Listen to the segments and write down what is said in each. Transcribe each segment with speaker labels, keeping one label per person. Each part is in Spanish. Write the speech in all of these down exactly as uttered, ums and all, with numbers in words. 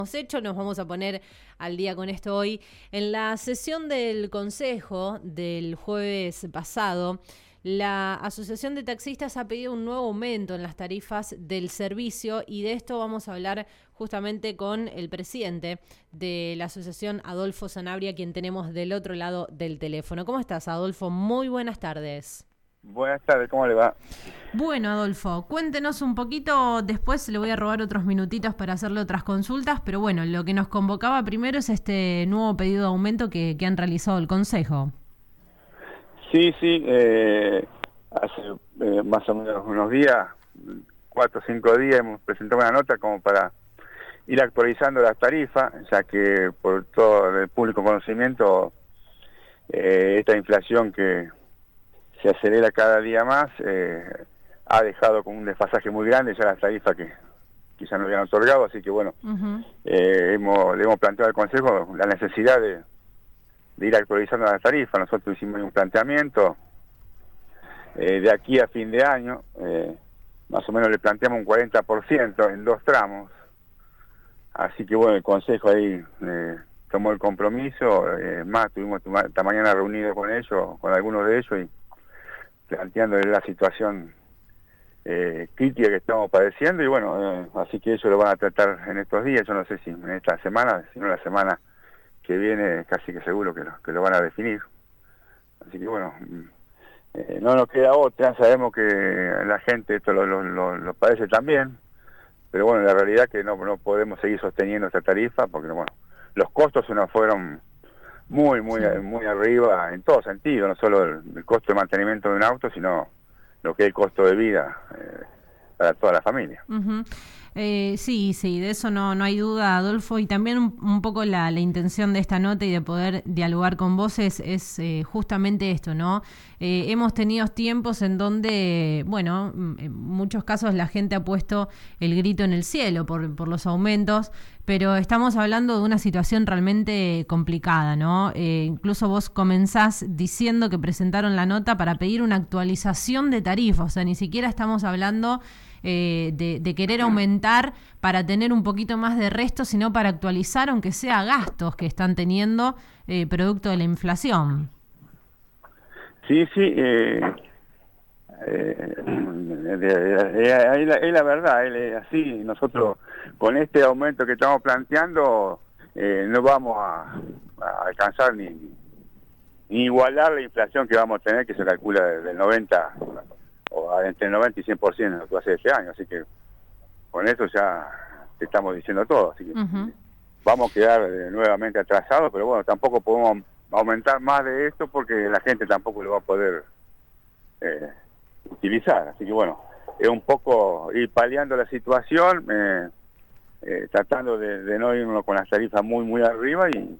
Speaker 1: Hemos hecho, nos vamos a poner al día con esto hoy. En la sesión del Consejo del jueves pasado, la Asociación de Taxistas ha pedido un nuevo aumento en las tarifas del servicio y de esto vamos a hablar justamente con el presidente de la asociación, Adolfo Sanabria, quien tenemos del otro lado del teléfono. ¿Cómo estás, Adolfo? Muy buenas tardes.
Speaker 2: Buenas tardes, ¿cómo le va?
Speaker 1: Bueno, Adolfo, cuéntenos un poquito, después le voy a robar otros minutitos para hacerle otras consultas, pero bueno, lo que nos convocaba primero es este nuevo pedido de aumento que, que han realizado el Consejo.
Speaker 2: Sí, sí, eh, hace eh, más o menos unos días, cuatro o cinco días, hemos presentado una nota como para ir actualizando las tarifas, ya que por todo el público conocimiento, eh, esta inflación que se acelera cada día más, eh, ha dejado con un desfasaje muy grande ya las tarifas que quizás no habían otorgado, así que bueno, uh-huh. eh, hemos, le hemos planteado al Consejo la necesidad de, de ir actualizando las tarifas. Nosotros hicimos un planteamiento eh, de aquí a fin de año, eh, más o menos le planteamos un cuarenta por ciento en dos tramos, así que bueno, el Consejo ahí eh, tomó el compromiso, eh, más tuvimos esta mañana reunido con ellos, con algunos de ellos, y planteándole la situación eh, crítica que estamos padeciendo, y bueno, eh, así que ellos lo van a tratar en estos días. Yo no sé si en esta semana, si no la semana que viene, casi que seguro que lo, que lo van a definir. Así que bueno, eh, no nos queda otra. Sabemos que la gente esto lo, lo, lo, lo padece también, pero bueno, la realidad es que no, no podemos seguir sosteniendo esta tarifa, porque bueno, los costos se nos fueron muy, muy, sí. muy arriba en todo sentido, no solo el, el costo de mantenimiento de un auto, sino lo que es el costo de vida eh, para toda la familia.
Speaker 1: Uh-huh. Eh, sí, sí, de eso no, no hay duda, Adolfo, y también un, un poco la, la intención de esta nota y de poder dialogar con vos es, es eh, justamente esto, ¿no? Eh, hemos tenido tiempos en donde, bueno, en muchos casos la gente ha puesto el grito en el cielo por, por los aumentos, pero estamos hablando de una situación realmente complicada, ¿no? Eh, incluso vos comenzás diciendo que presentaron la nota para pedir una actualización de tarifas, o sea, ni siquiera estamos hablando Eh, de, de querer aumentar para tener un poquito más de resto, sino para actualizar, aunque sea gastos que están teniendo eh, producto de la inflación.
Speaker 2: Sí, sí, eh, eh, es la, la verdad, es así. Nosotros con este aumento que estamos planteando eh, no vamos a, a alcanzar ni, ni igualar la inflación que vamos a tener, que se calcula del noventa o entre el noventa y cien por ciento en lo que va a ser este año, así que con eso ya te estamos diciendo todo, así que uh-huh. vamos a quedar eh, nuevamente atrasados, pero bueno, tampoco podemos aumentar más de esto porque la gente tampoco lo va a poder eh, utilizar, así que bueno, es un poco ir paliando la situación, eh, eh, tratando de, de no irnos con las tarifas muy muy arriba y,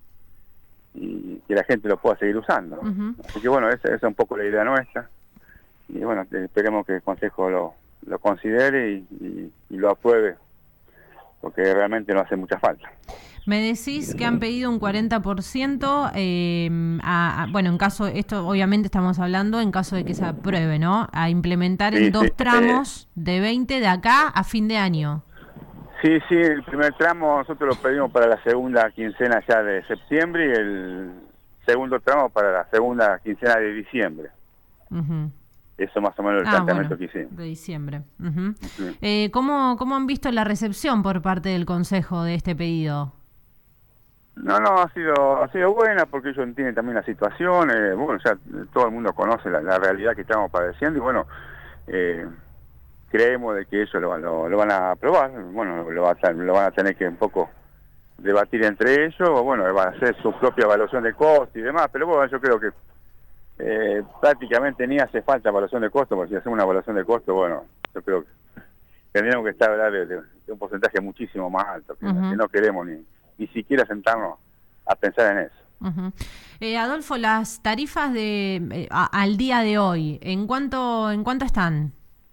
Speaker 2: y que la gente lo pueda seguir usando, ¿no? Uh-huh. Así que bueno, esa, esa es un poco la idea nuestra. Y bueno, esperemos que el Consejo lo, lo considere y, y, y lo apruebe, porque realmente no hace mucha falta.
Speaker 1: Me decís que han pedido un cuarenta por ciento, eh, a, a, bueno, en caso, esto obviamente estamos hablando en caso de que se apruebe, ¿no? A implementar sí, en dos sí, tramos eh, de veinte de acá a fin de año.
Speaker 2: Sí, sí, el primer tramo nosotros lo pedimos para la segunda quincena ya de septiembre y el segundo tramo para la segunda quincena de diciembre. Uh-huh. Eso más o menos el ah, planteamiento bueno, que hicimos.
Speaker 1: De diciembre. Uh-huh. Uh-huh. Eh, ¿cómo, ¿Cómo han visto la recepción por parte del Consejo de este pedido?
Speaker 2: No, no, ha sido ha sido buena porque ellos entienden también la situación. Eh, bueno, ya todo el mundo conoce la, la realidad que estamos padeciendo y bueno, eh, creemos de que ellos lo, lo, lo van a aprobar. Bueno, lo, va a, lo van a tener que un poco debatir entre ellos. O bueno, van a hacer su propia evaluación de costo y demás. Pero bueno, yo creo que Eh, prácticamente ni hace falta evaluación de costo, porque si hacemos una evaluación de costo, bueno, yo creo que tendríamos que estar hablando de, de, de un porcentaje muchísimo más alto, que, uh-huh. que no queremos ni, ni siquiera sentarnos a pensar en eso.
Speaker 1: Uh-huh. eh, Adolfo, las tarifas de eh, a, al día de hoy, ¿en cuánto en cuánto están?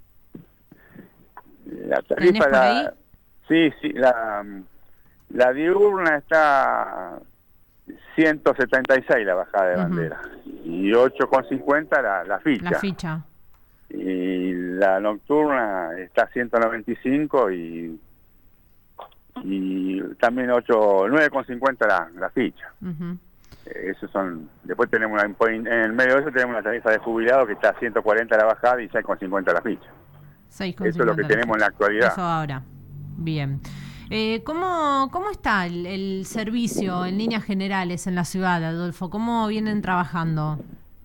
Speaker 2: La tarifa, la, sí, sí, la, la diurna está ciento setenta y seis la bajada de uh-huh. bandera y ocho con cincuenta la, la ficha.
Speaker 1: La ficha.
Speaker 2: Y la nocturna está ciento noventa y cinco y, y también ocho nueve con cincuenta la, la ficha.
Speaker 1: Uh-huh.
Speaker 2: Eh, esos son, después tenemos una, en el medio de eso tenemos una tarifa de jubilado que está a ciento cuarenta la bajada y seis con cincuenta la ficha. Eso es lo que tenemos en la actualidad.
Speaker 1: Eso ahora. Bien. Eh, ¿cómo, ¿Cómo está el, el servicio en líneas generales en la ciudad, Adolfo? ¿Cómo vienen trabajando?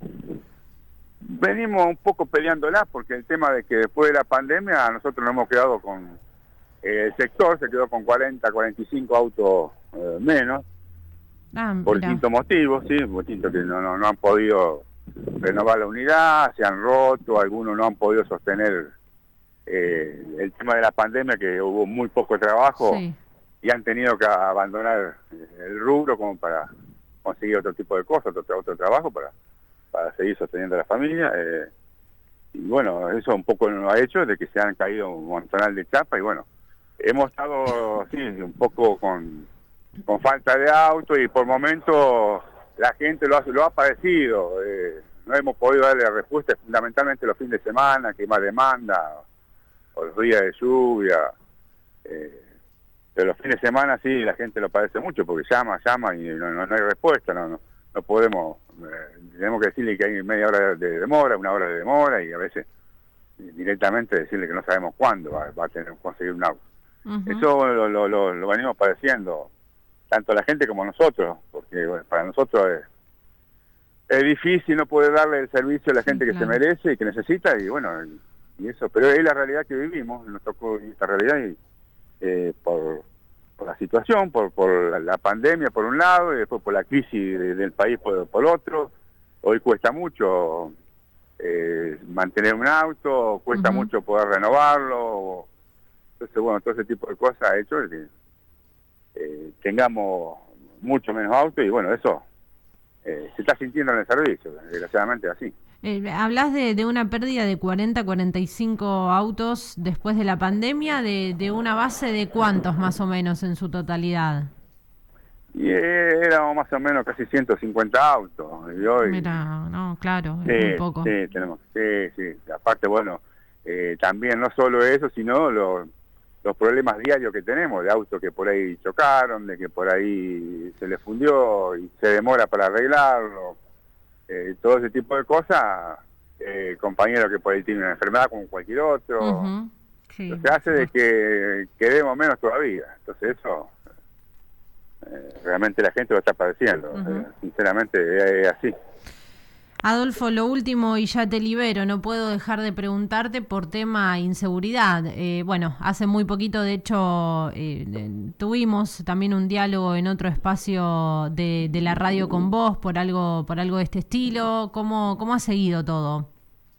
Speaker 2: Venimos un poco peleándola porque el tema de que después de la pandemia nosotros nos hemos quedado con, eh, el sector se quedó con cuarenta, cuarenta y cinco autos eh, menos,
Speaker 1: ah,
Speaker 2: por
Speaker 1: mira.
Speaker 2: distintos motivos, sí, distintos que no, no, no han podido renovar la unidad, se han roto, algunos no han podido sostener eh, el tema de la pandemia, que hubo muy poco trabajo, sí, y han tenido que abandonar el rubro como para conseguir otro tipo de cosas, otro, otro trabajo para, para seguir sosteniendo a la familia. Eh, y bueno, eso un poco nos ha hecho de que se han caído un montonal de chapas y bueno, hemos estado, sí, un poco con, con falta de auto y por momentos la gente lo ha, lo ha padecido. Eh, no hemos podido darle respuesta, fundamentalmente los fines de semana, que hay más demanda, o los días de lluvia. Eh, pero los fines de semana sí, la gente lo padece mucho porque llama, llama y no, no, no hay respuesta, no, no, no podemos, eh, tenemos que decirle que hay media hora de demora, una hora de demora y a veces directamente decirle que no sabemos cuándo va, va a tener que conseguir un auto. Uh-huh. Eso lo, lo, lo, lo venimos padeciendo, tanto la gente como nosotros, porque bueno, para nosotros es, es difícil no poder darle el servicio a la gente sí, que claro. se merece y que necesita, y bueno, y, y eso, pero es la realidad que vivimos, nos tocó esta realidad y eh, por, por la situación, por, por la, la pandemia por un lado, y después por la crisis de, del país por, por otro. Hoy cuesta mucho eh, mantener un auto, cuesta uh-huh. mucho poder renovarlo. Entonces, bueno, todo ese tipo de cosas ha hecho que eh, tengamos mucho menos autos y bueno, eso eh, se está sintiendo en el servicio, desgraciadamente así.
Speaker 1: Eh, hablas de, de una pérdida de cuarenta, cuarenta y cinco autos después de la pandemia, de, de una base de ¿cuántos más o menos en su totalidad?
Speaker 2: Y eh, éramos más o menos casi ciento cincuenta autos. Y hoy,
Speaker 1: Mira, no, claro,
Speaker 2: sí,
Speaker 1: es muy poco.
Speaker 2: Sí, tenemos, sí, sí. Aparte, bueno, eh, también no solo eso, sino lo, los problemas diarios que tenemos, de autos que por ahí chocaron, de que por ahí se les fundió y se demora para arreglarlo. Eh, todo ese tipo de cosas, eh, compañeros que por ahí tienen una enfermedad como cualquier otro, uh-huh. sí. Entonces hace de que quedemos menos todavía. Entonces eso, eh, realmente la gente lo está padeciendo, uh-huh. eh, sinceramente es así.
Speaker 1: Adolfo, lo último y ya te libero, no puedo dejar de preguntarte por tema inseguridad. Eh, bueno, hace muy poquito, de hecho, eh, de, tuvimos también un diálogo en otro espacio de, de la radio con vos por algo por algo de este estilo. ¿Cómo, cómo ha seguido todo?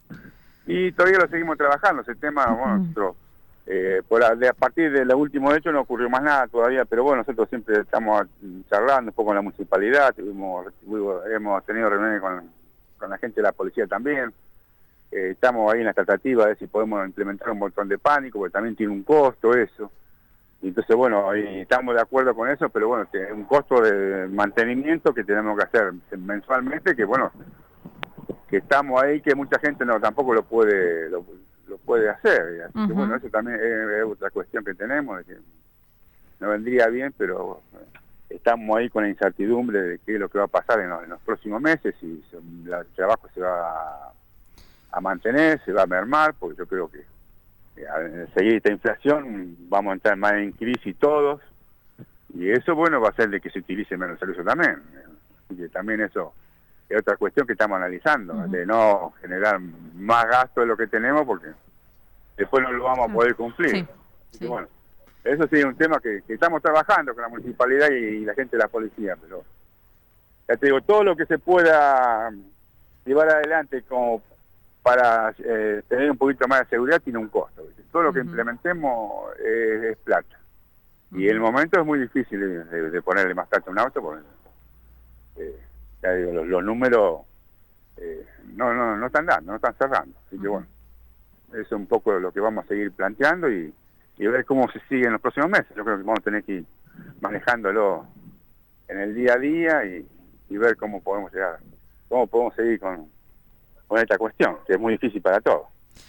Speaker 2: Y todavía lo seguimos trabajando, ese tema, bueno, nosotros, eh, por a, de, a partir de los últimos hechos no ocurrió más nada todavía, pero bueno, nosotros siempre estamos charlando un poco con la municipalidad, tuvimos, tuvimos hemos tenido reuniones con con la gente de la policía también, eh, estamos ahí en la tratativa de ver si podemos implementar un botón de pánico, porque también tiene un costo eso, y entonces bueno, ahí estamos de acuerdo con eso, pero bueno, tiene un costo de mantenimiento que tenemos que hacer mensualmente, que bueno, que estamos ahí, que mucha gente no tampoco lo puede lo, lo puede hacer, así uh-huh. que bueno, eso también es, es otra cuestión que tenemos, de que no vendría bien, pero estamos ahí con la incertidumbre de qué es lo que va a pasar en los, en los próximos meses, si se, la, el trabajo se va a, a mantener, se va a mermar, porque yo creo que eh, al seguir esta inflación vamos a entrar más en crisis todos, y eso bueno va a hacer de que se utilice menos el servicio también, así que también eso es otra cuestión que estamos analizando, uh-huh. de no generar más gasto de lo que tenemos, porque después no lo vamos a poder cumplir.
Speaker 1: Sí,
Speaker 2: así
Speaker 1: sí.
Speaker 2: que bueno, eso sí es un tema que, que estamos trabajando con la municipalidad y, y la gente de la policía, pero ya te digo, todo lo que se pueda llevar adelante como para eh, tener un poquito más de seguridad tiene un costo, ¿viste? Todo lo que uh-huh. implementemos es, es plata. Uh-huh. Y el momento es muy difícil de, de, de ponerle más plata a un auto, porque eh, ya digo, los, los números eh, no, no, no están dando, no están cerrando. Así uh-huh. que bueno, eso es un poco lo que vamos a seguir planteando y y ver cómo se sigue en los próximos meses. Yo creo que vamos a tener que ir manejándolo en el día a día y, y ver cómo podemos llegar, cómo podemos seguir con, con esta cuestión, que es muy difícil para todos.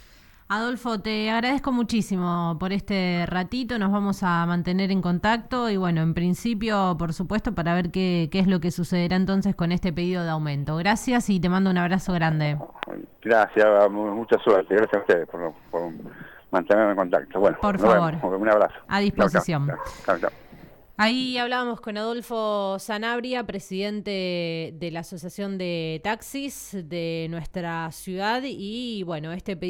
Speaker 1: Adolfo, te agradezco muchísimo por este ratito, nos vamos a mantener en contacto y bueno, en principio, por supuesto, para ver qué, qué es lo que sucederá entonces con este pedido de aumento. Gracias y te mando un abrazo grande.
Speaker 2: Gracias, mucha suerte, gracias a ustedes por, por mantenerme en contacto. Bueno,
Speaker 1: por favor,
Speaker 2: vemos. Un abrazo.
Speaker 1: A disposición.
Speaker 2: Chau, chau. Chau, chau.
Speaker 1: Ahí hablábamos con Adolfo Sanabria, presidente de la Asociación de Taxis de nuestra ciudad y bueno, este pedido